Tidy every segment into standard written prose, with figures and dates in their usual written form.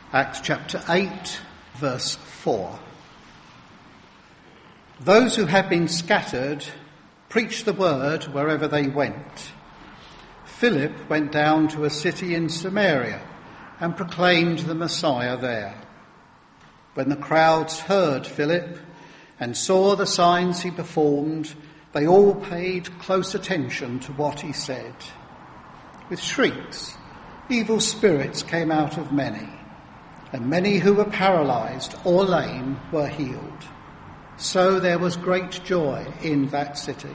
Acts chapter 8, verse 4. Those who had been scattered preached the word wherever they went. Philip went down to a city in Samaria and proclaimed the Messiah there. When the crowds heard Philip and saw the signs he performed, they all paid close attention to what he said. With shrieks, evil spirits came out of many, and many who were paralyzed or lame were healed. So there was great joy in that city.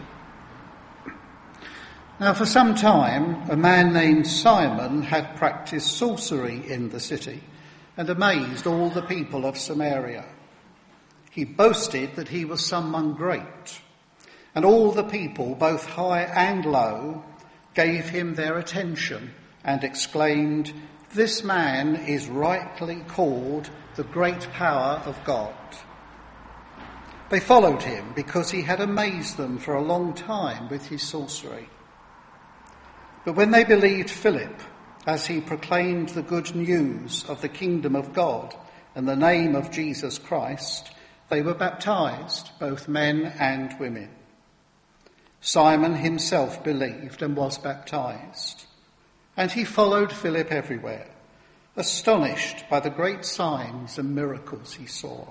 Now for some time, a man named Simon had practiced sorcery in the city and amazed all the people of Samaria. He boasted that he was someone great, and all the people, both high and low, gave him their attention and exclaimed, "This man is rightly called the great power of God." They followed him because he had amazed them for a long time with his sorcery. But when they believed Philip, as he proclaimed the good news of the kingdom of God and the name of Jesus Christ, they were baptized, both men and women. Simon himself believed and was baptized, and he followed Philip everywhere, astonished by the great signs and miracles he saw.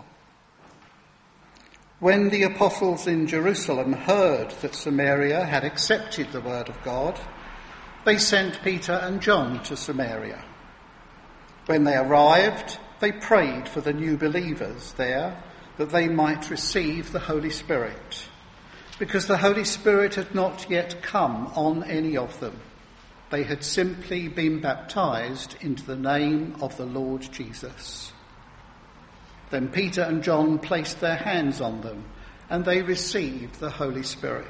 When the apostles in Jerusalem heard that Samaria had accepted the word of God, they sent Peter and John to Samaria. When they arrived, they prayed for the new believers there that they might receive the Holy Spirit, because the Holy Spirit had not yet come on any of them. They had simply been baptized into the name of the Lord Jesus. Then Peter and John placed their hands on them, and they received the Holy Spirit.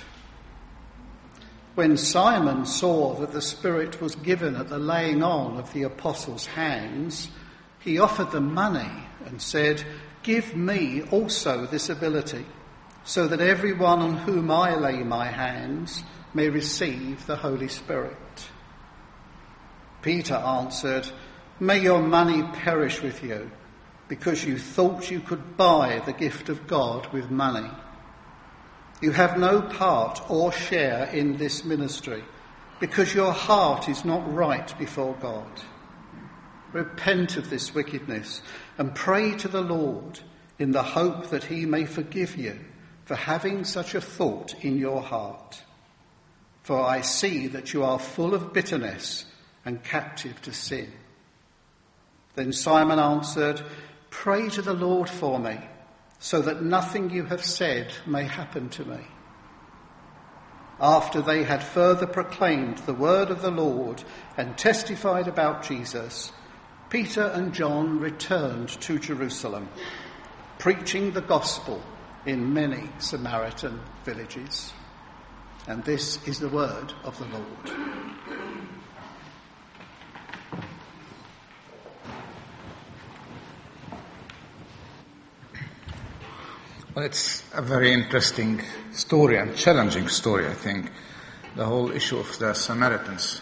When Simon saw that the Spirit was given at the laying on of the apostles' hands, he offered them money and said, "Give me also this ability, so that everyone on whom I lay my hands may receive the Holy Spirit." Peter answered, "May your money perish with you, because you thought you could buy the gift of God with money. You have no part or share in this ministry, because your heart is not right before God. Repent of this wickedness and pray to the Lord in the hope that he may forgive you for having such a thought in your heart. For I see that you are full of bitterness and captive to sin." Then Simon answered, "Pray to the Lord for me, so that nothing you have said may happen to me." After they had further proclaimed the word of the Lord and testified about Jesus, Peter and John returned to Jerusalem, preaching the gospel in many Samaritan villages. And this is the word of the Lord. Well, it's a very interesting story and challenging story, I think, the whole issue of the Samaritans.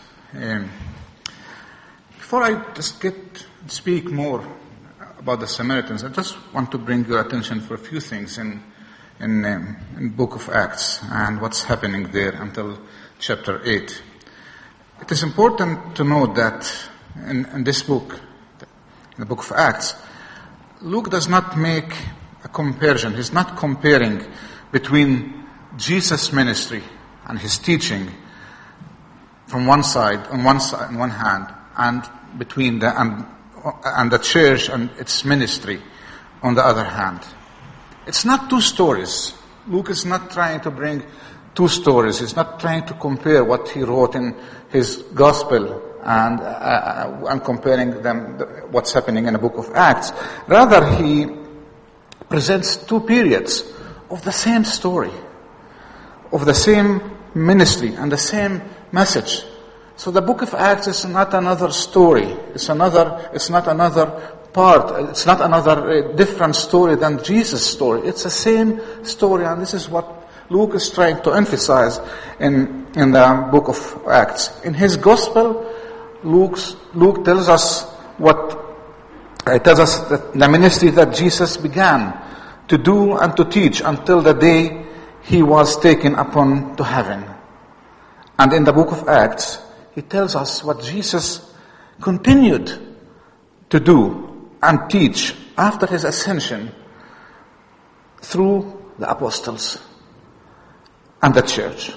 Before I just speak more about the Samaritans, I just want to bring your attention for a few things in Book of Acts and what's happening there until chapter 8. It is important to note that in this book, in the book of Acts, Luke does not make a comparison. He's not comparing between Jesus' ministry and his teaching on one hand, and between the church and its ministry on the other hand. It's not two stories. Luke is not trying to bring two stories. He's not trying to compare what he wrote in his gospel and comparing them what's happening in the book of Acts. Rather, he presents two periods of the same story, of the same ministry and the same message. So the book of Acts is not another story. It's not another part. It's not another different story than Jesus' story. It's the same story, and this is what Luke is trying to emphasize in the book of Acts. In his gospel, Luke tells us what It tells us that the ministry that Jesus began to do and to teach until the day he was taken upon to heaven. And in the book of Acts, he tells us what Jesus continued to do and teach after his ascension through the apostles and the church.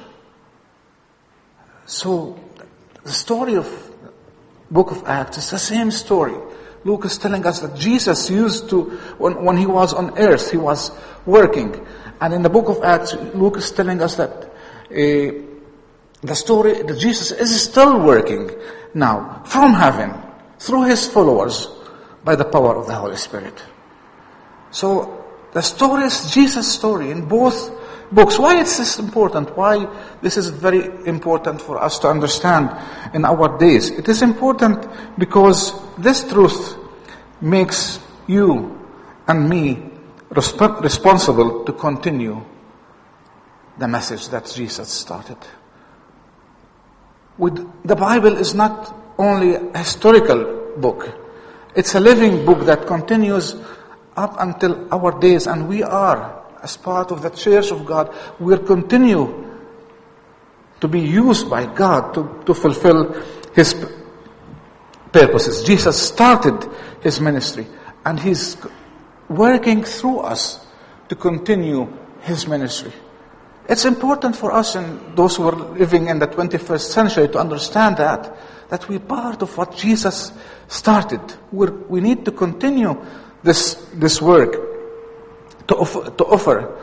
So the story of book of Acts is the same story. Luke is telling us that Jesus used to, when he was on earth, he was working. And in the book of Acts, Luke is telling us that the story that Jesus is still working now from heaven through his followers by the power of the Holy Spirit. So the story is Jesus' story in both books. Why is this important? Why this is very important for us to understand in our days? It is important because this truth makes you and me responsible to continue the message that Jesus started. The Bible is not only a historical book. It's a living book that continues up until our days, and we are, as part of the Church of God, will continue to be used by God to fulfill his purposes. Jesus started his ministry, and he's working through us to continue his ministry. It's important for us and those who are living in the 21st century to understand that we're part of what Jesus started. We need to continue this work to offer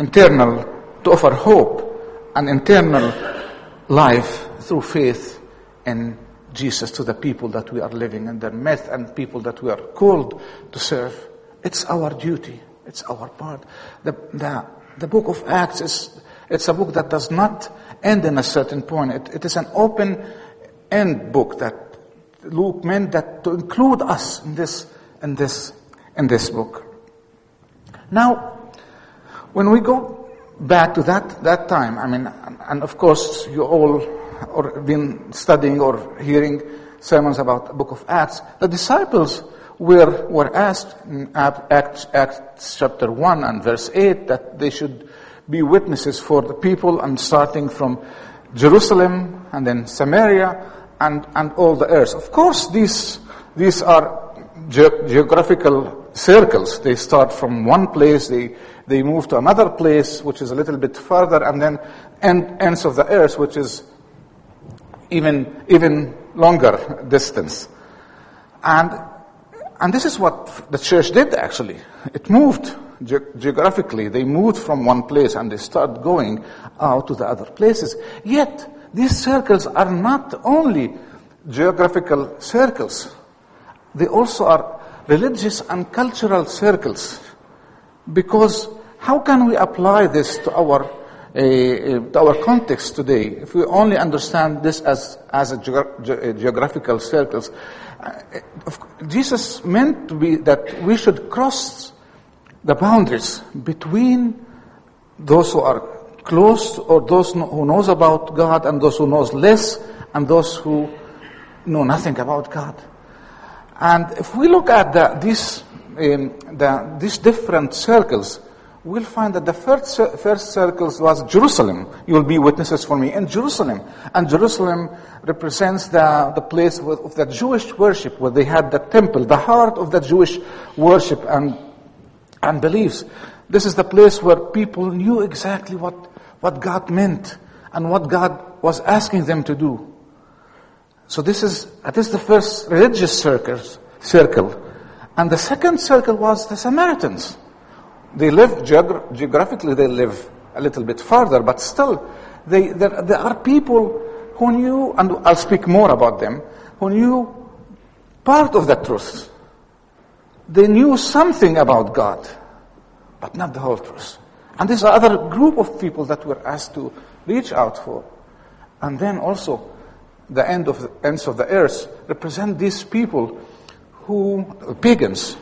hope and eternal life through faith in Jesus to the people that we are living in their midst and people that we are called to serve. It's our duty. It's our part. The book of Acts it's a book that does not end in a certain point. It is an open-end book that Luke meant that to include us in this book. Now, when we go back to that time, I mean, and of course you all have been studying or hearing sermons about the book of Acts. The disciples were asked in Acts chapter 1 and verse 8 that they should be witnesses for the people, and starting from Jerusalem and then Samaria and all the earth. Of course, these are geographical circles. They start from one place, they move to another place, which is a little bit further, and then ends of the earth, which is even longer distance. And this is what the church did actually. It moved geographically. They moved from one place and they start going out to the other places. Yet, these circles are not only geographical circles. They also are religious and cultural circles. Because how can we apply this to our context today if we only understand this as a geographical circles? Jesus meant to be that we should cross the boundaries between those who are close or those who knows about God and those who knows less and those who know nothing about God. And if we look at these different circles, we'll find that the first circle was Jerusalem. You will be witnesses for me in Jerusalem. And Jerusalem represents the place of the Jewish worship, where they had the temple, the heart of the Jewish worship and beliefs. This is the place where people knew exactly what God meant and what God was asking them to do. So this is the first religious circle. And the second circle was the Samaritans. They live geographically, they live a little bit farther, but still, there are people who knew, and I'll speak more about them, who knew part of the truth. They knew something about God, but not the whole truth. And there's another group of people that we're asked to reach out for. And then also, the ends of the earth represent these people pagans,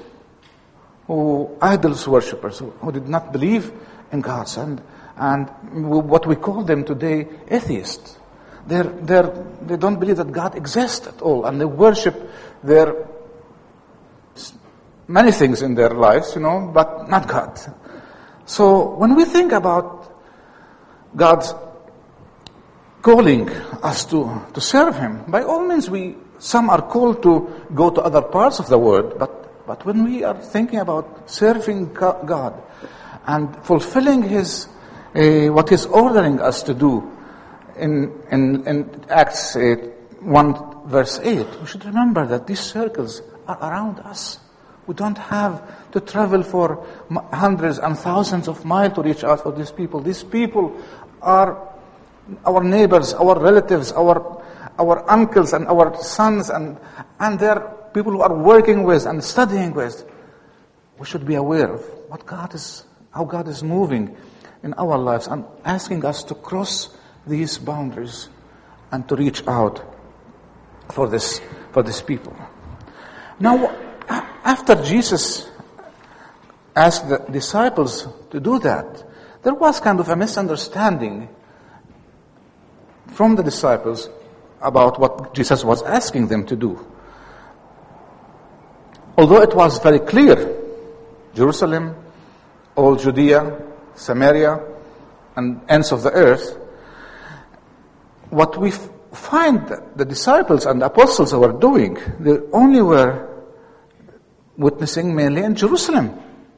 who idols worshippers, who did not believe in God, and what we call them today atheists. They don't believe that God exists at all, and they worship their many things in their lives, but not God. So when we think about God's calling us to serve Him, by all means some are called to go to other parts of the world, but when we are thinking about serving God and fulfilling what He's ordering us to do in Acts 1 verse 8, we should remember that these circles are around us. We don't have to travel for hundreds and thousands of miles to reach out for these people. These people are our neighbors, our relatives, our uncles and our sons, and they're people who are working with and studying with. We should be aware of how God is moving in our lives and asking us to cross these boundaries and to reach out for these people. Now, after Jesus asked the disciples to do that, there was kind of a misunderstanding from the disciples about what Jesus was asking them to do. Although it was very clear, Jerusalem, all Judea, Samaria, and ends of the earth, what we find that the disciples and the apostles were doing, they only were witnessing mainly in Jerusalem.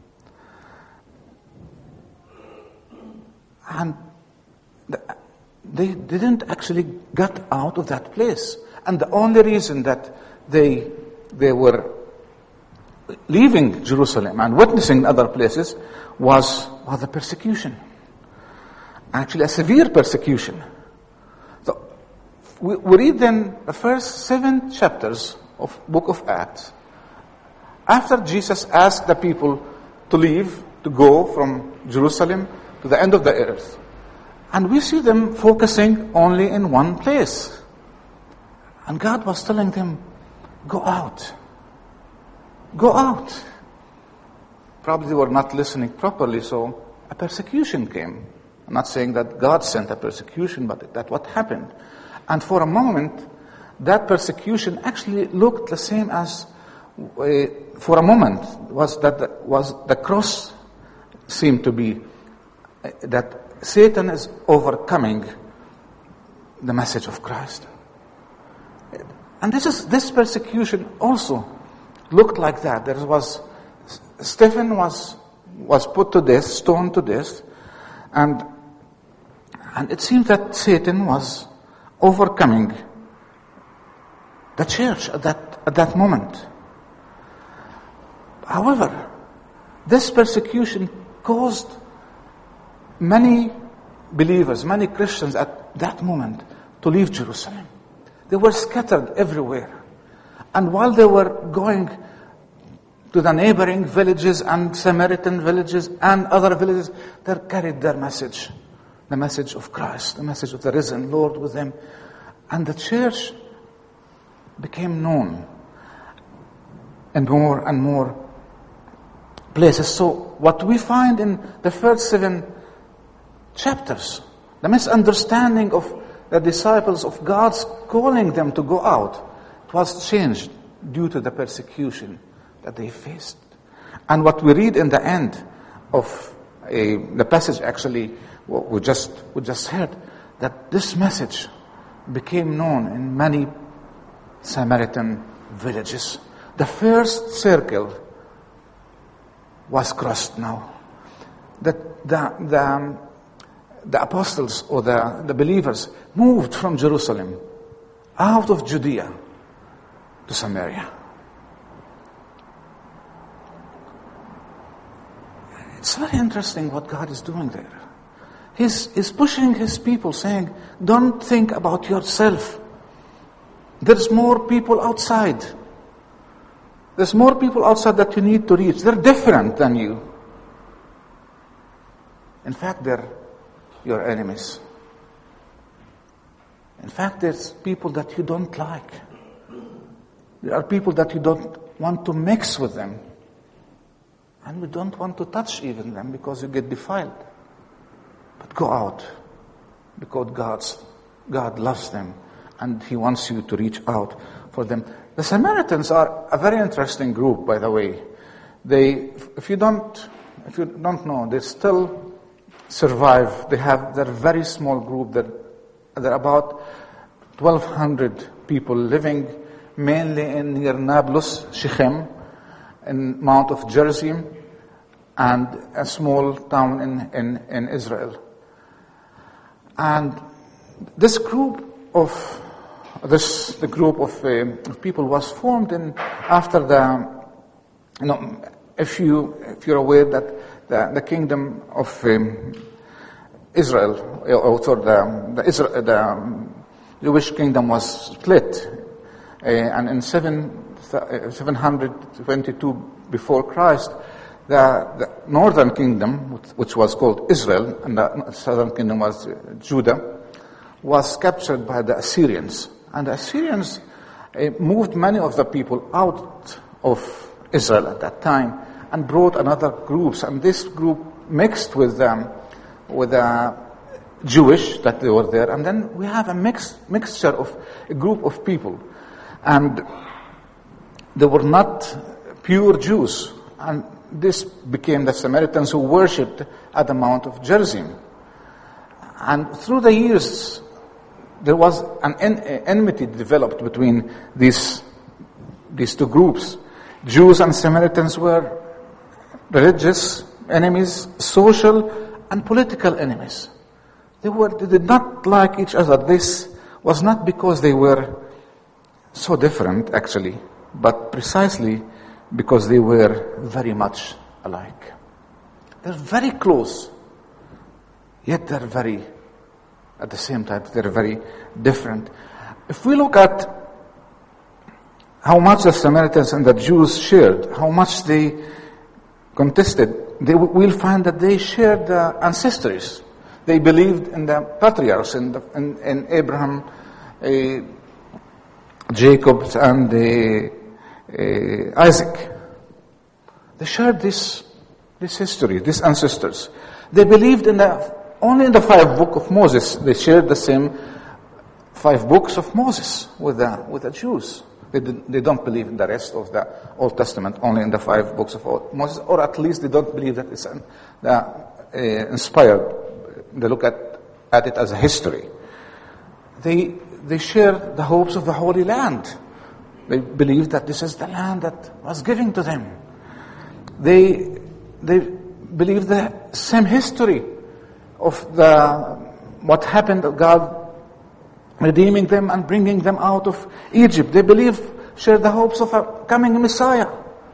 And they didn't actually get out of that place. And the only reason that they were leaving Jerusalem and witnessing other places was the persecution. Actually, a severe persecution. So we read then the first 7 chapters of Book of Acts. After Jesus asked the people to leave, to go from Jerusalem to the end of the earth. And we see them focusing only in one place. And God was telling them, go out. Go out. Probably they were not listening properly, so a persecution came. I'm not saying that God sent a persecution, but that's what happened. And for a moment, that persecution actually looked the same as, for a moment, was the cross seemed to be that Satan is overcoming the message of Christ. And this persecution also looked like that. There was Stephen was put to death, stoned to death, and it seemed that Satan was overcoming the church at that moment. However, this persecution caused many believers, many Christians at that moment to leave Jerusalem. They were scattered everywhere. And while they were going to the neighboring villages and Samaritan villages and other villages, they carried their message, the message of Christ, the message of the risen Lord with them. And the church became known in more and more places. So what we find in the first 7 chapters, the misunderstanding of the disciples of God's calling them to go out, it was changed due to the persecution that they faced. And what we read in the end of the passage, actually, what we just heard, that this message became known in many Samaritan villages. The first circle was crossed now. The apostles or the believers moved from Jerusalem out of Judea to Samaria. It's very interesting what God is doing there. He's pushing His people, saying, don't think about yourself. There's more people outside. There's more people outside that you need to reach. They're different than you. In fact, they're your enemies. In fact, there's people that you don't like. There are people that you don't want to mix with them. And we don't want to touch even them because you get defiled. But go out because God loves them and He wants you to reach out for them. The Samaritans are a very interesting group, by the way. if you don't know, they still survive. They're a very small group. They're about 1,200 people living mainly near Nablus, Shechem, in Mount of Gerizim, and a small town in Israel. And the group of people was formed after if you're aware that the kingdom of Israel, or the Jewish kingdom was split, and in 722 before Christ, the northern kingdom, which was called Israel, and the southern kingdom was Judah, was captured by the Assyrians. And the Assyrians moved many of the people out of Israel at that time and brought another groups. And this group mixed with the Jewish that they were there. And then we have a mixture of a group of people. And they were not pure Jews. And this became the Samaritans who worshipped at the Mount of Gerizim. And through the years, there was an enmity developed between these two groups. Jews and Samaritans were religious enemies, social and political enemies. They did not like each other. This was not because they were so different, actually, but precisely because they were very much alike. They're very close, yet at the same time, they're very different. If we look at how much the Samaritans and the Jews shared, how much they contested, we'll find that they shared ancestries. They believed in the patriarchs, in Abraham, Jacob, and Isaac. They shared this history, these ancestors. They believed only in the 5 books of Moses. They shared the same 5 books of Moses with the Jews. They don't believe in the rest of the Old Testament, only in the 5 books of Moses, or at least they don't believe that it's inspired. They look at it as a history. They share the hopes of the Holy Land. They believe that this is the land that was given to them. They believe the same history of what happened, God redeeming them and bringing them out of Egypt. They share the hopes of a coming Messiah.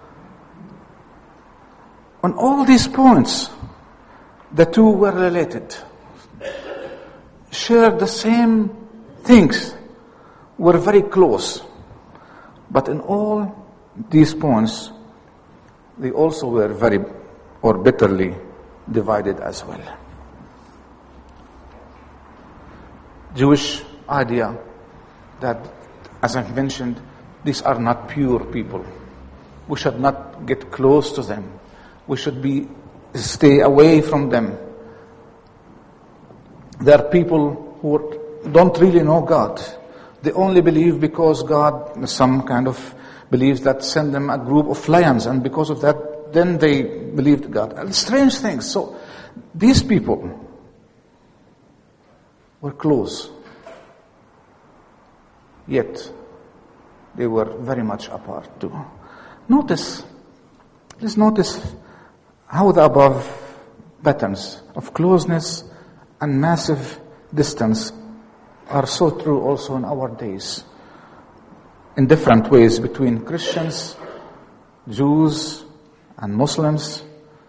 On all these points, the two were related, shared the same things, were very close. But in all these points, they also were bitterly divided as well. Jewish idea that, as I've mentioned, these are not pure people. We should not get close to them. We should stay away from them. There are people who don't really know God. They only believe because God, some kind of beliefs that send them a group of lions, and because of that, then they believed God. And strange things. So these people were close, yet they were very much apart too. Please notice how the above patterns of closeness and massive distance are so true also in our days, in different ways between Christians, Jews, and Muslims.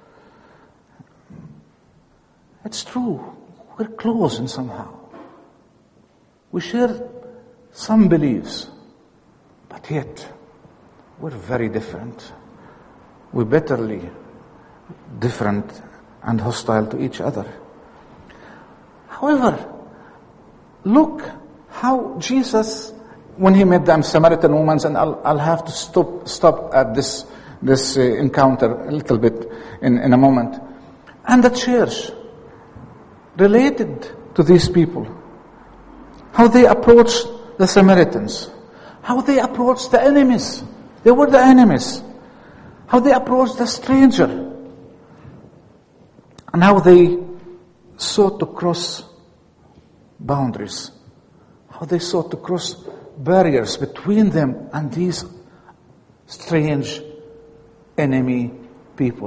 It's true. We're close in somehow. We share some beliefs, but yet we're very different. We're bitterly different and hostile to each other. However, look how Jesus, when he met the Samaritan woman, and I'll have to stop at this encounter a little bit in a moment, and the church related to these people, how they approached the Samaritans, how they approached the enemies. They were the enemies. how they approached the stranger, and how they sought to cross boundaries, how they sought to cross barriers between them and these strange enemy people.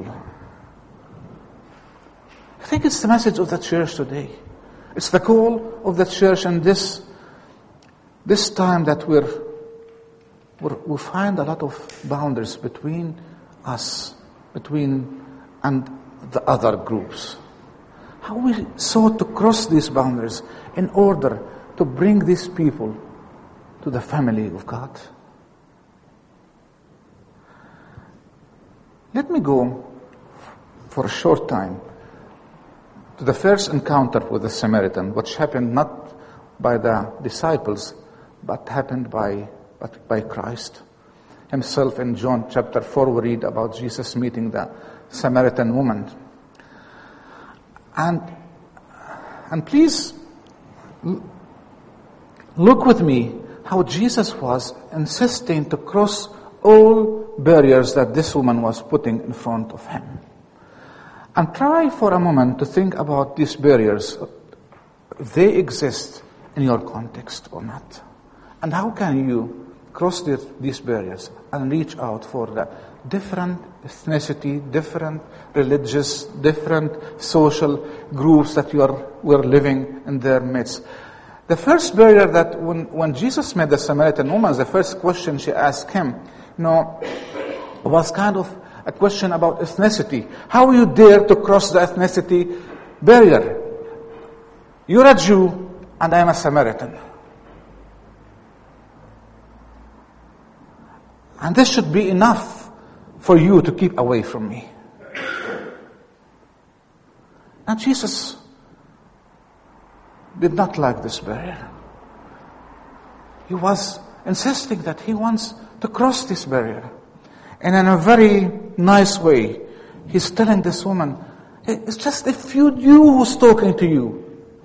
I think it's the message of the church today. It's the call of the church in this time that we find a lot of boundaries between us, and the other groups. How we sought to cross these boundaries in order to bring these people to the family of God. Let me go for a short time to the first encounter with the Samaritan, which happened not by the disciples, but happened by Christ himself. In John chapter 4, we read about Jesus meeting the Samaritan woman. And please look with me how Jesus was insisting to cross all barriers that this woman was putting in front of him. And try for a moment to think about these barriers. They exist in your context or not. And how can you cross these barriers and reach out for the different ethnicity, different religious, different social groups that we're living in their midst. The first barrier that when Jesus met the Samaritan woman, the first question she asked him, was kind of a question about ethnicity. How you dare to cross the ethnicity barrier? You're a Jew and I am a Samaritan. And this should be enough for you to keep away from me. Now Jesus did not like this barrier. He was insisting that he wants to cross this barrier. And in a very nice way, he's telling this woman, it's just if you knew who's talking to you.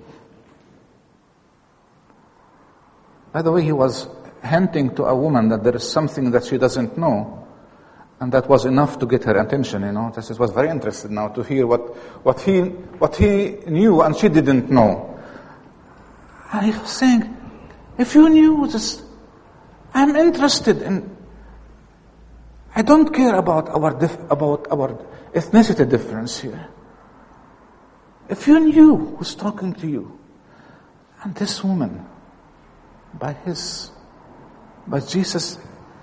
By the way, he was hinting to a woman that there is something that she doesn't know. And that was enough to get her attention, She was very interested now to hear what he knew and she didn't know. And he was saying, if you knew this, I'm interested in, I don't care about our ethnicity difference here. If you knew who's talking to you, and this woman, by Jesus,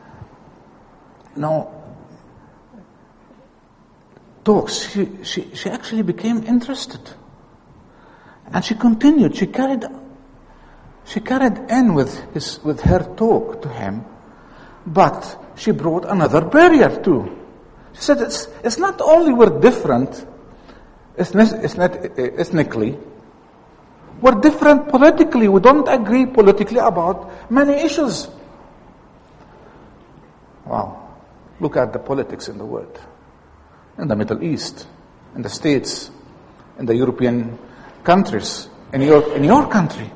talks, she actually became interested. And she continued, she carried in with her talk to him, but she brought another barrier too. She said, it's not only we're different ethnically, we're different politically. We don't agree politically about many issues. Wow. Look at the politics in the world. In the Middle East, in the States, in the European countries, in your country.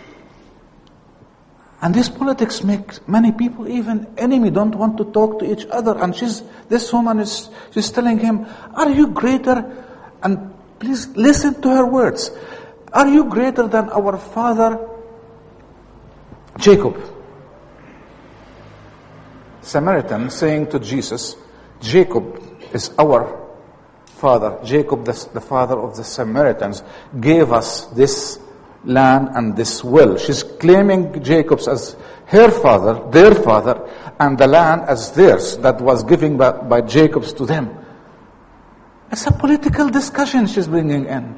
And this politics makes many people even enemy, don't want to talk to each other. And this woman she's telling him, are you greater? And please listen to her words. Are you greater than our father Jacob? Samaritan saying to Jesus, Jacob is our father. Jacob, the father of the Samaritans, gave us this land and this well. She's claiming Jacob's as her father, their father, and the land as theirs that was given by Jacob's to them. It's a political discussion she's bringing in.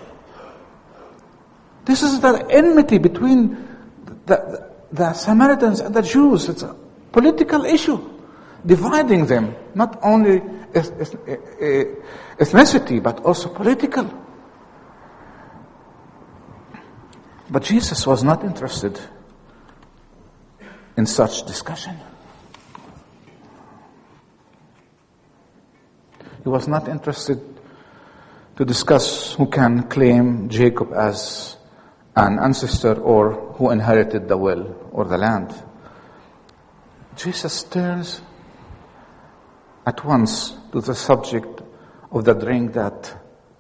This is the enmity between the Samaritans and the Jews. It's a political issue, dividing them, not only ethnicity, but also political. But Jesus was not interested in such discussion. He was not interested to discuss who can claim Jacob as an ancestor or who inherited the well or the land. Jesus turns at once to the subject of the drink that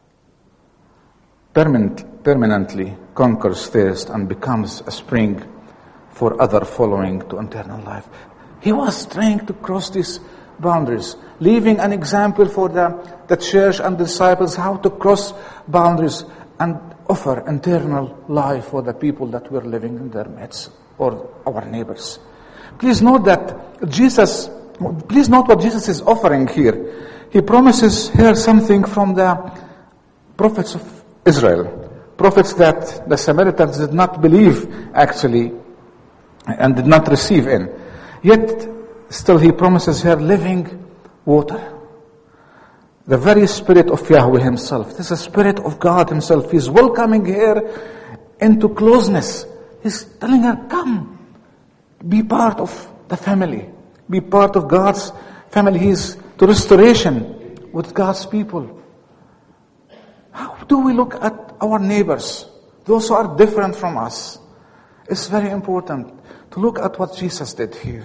permanently conquers thirst and becomes a spring for other following to eternal life. He was trying to cross these boundaries, leaving an example for the church and the disciples how to cross boundaries and offer eternal life for the people that were living in their midst or our neighbors. Please note what Jesus is offering here. He promises here something from the prophets of Israel, prophets that the Samaritans did not believe actually and did not receive in. Yet still he promises here living water. The very Spirit of Yahweh himself. This is the Spirit of God himself. He's welcoming her into closeness. He's telling her, come, be part of the family. Be part of God's family. He's to restoration with God's people. How do we look at our neighbors? Those who are different from us. It's very important to look at what Jesus did here.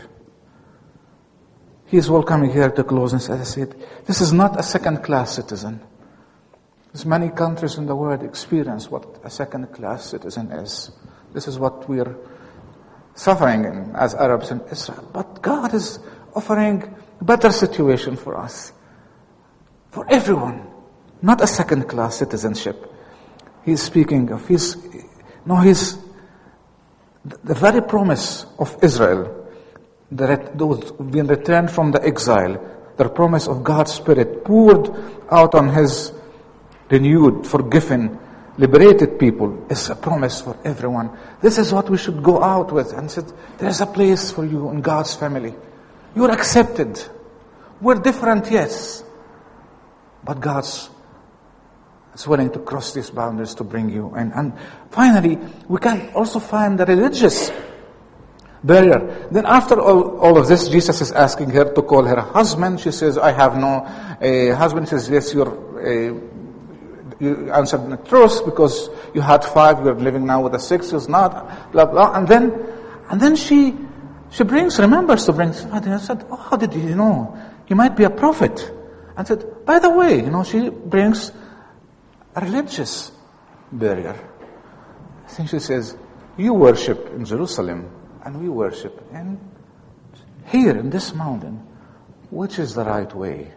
He is welcoming here to closeness, as I said. This is not a second-class citizen. There's many countries in the world experience what a second-class citizen is. This is what we're suffering in as Arabs in Israel. But God is offering a better situation for us. For everyone. Not a second-class citizenship. He's speaking of, the very promise of Israel, those who've been returned from the exile, the promise of God's Spirit poured out on His renewed, forgiven, liberated people is a promise for everyone. This is what we should go out with and say, there's a place for you in God's family. You're accepted. We're different, yes. But God's is willing to cross these boundaries to bring you in. And finally, we can also find the religious barrier. Then after all of this, Jesus is asking her to call her husband. She says, I have no husband. He says, yes, you answered the truth because you had 5, you're living now with a 6, who's not, blah, blah. And then she remembers to bring somebody. I said, oh, how did you know? He might be a prophet. And said, by the way, she brings a religious barrier. I think she says, you worship in Jerusalem and we worship here in this mountain. Which is the right way?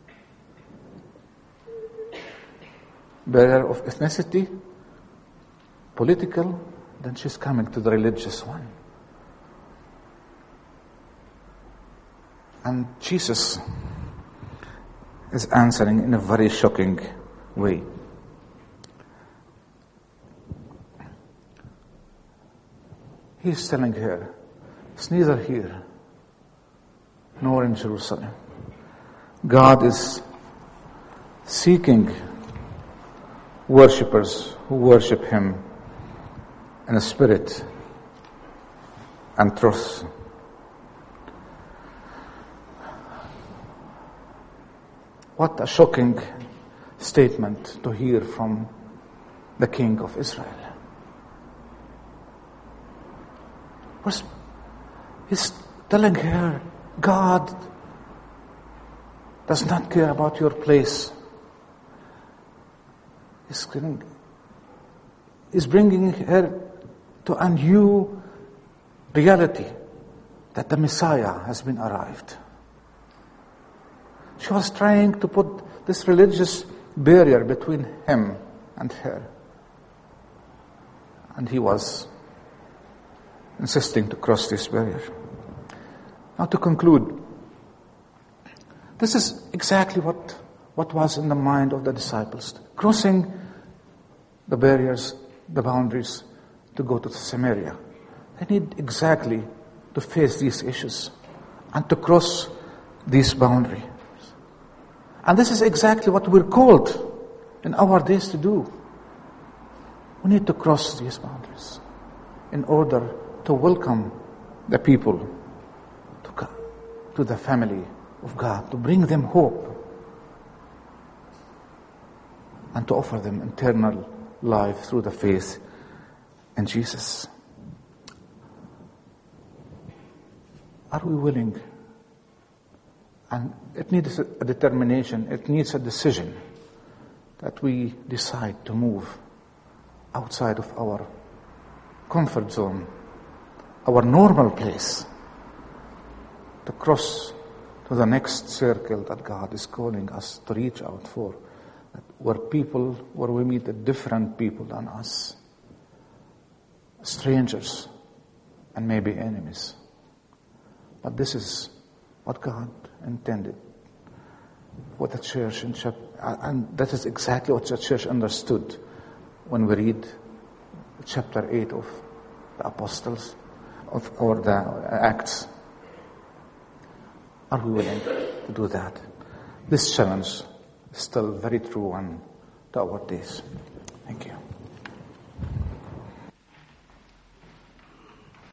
Barrier of ethnicity, political, then she's coming to the religious one. And Jesus is answering in a very shocking way. He's telling her, it's neither here nor in Jerusalem. God is seeking worshippers who worship Him in a spirit and truth. What a shocking statement to hear from the King of Israel. He's telling her, God does not care about your place. He's bringing her to a new reality that the Messiah has been arrived. She was trying to put this religious barrier between him and her. And he was insisting to cross this barrier. Now to conclude, this is exactly what was in the mind of the disciples. Crossing the barriers, the boundaries, to go to Samaria. They need exactly to face these issues and to cross these boundaries. And this is exactly what we're called in our days to do. We need to cross these boundaries in order to welcome the people to the family of God, to bring them hope and to offer them eternal life through the faith in Jesus. Are we willing And it needs a determination, it needs a decision that we decide to move outside of our comfort zone, our normal place, to cross to the next circle that God is calling us to reach out for, where we meet the different people than us, strangers and maybe enemies. But this is what God intended for the church, and that is exactly what the church understood when we read chapter 8 of the Apostles, or the Acts. Are we willing to do that? This challenge is still very true to our days. Thank you.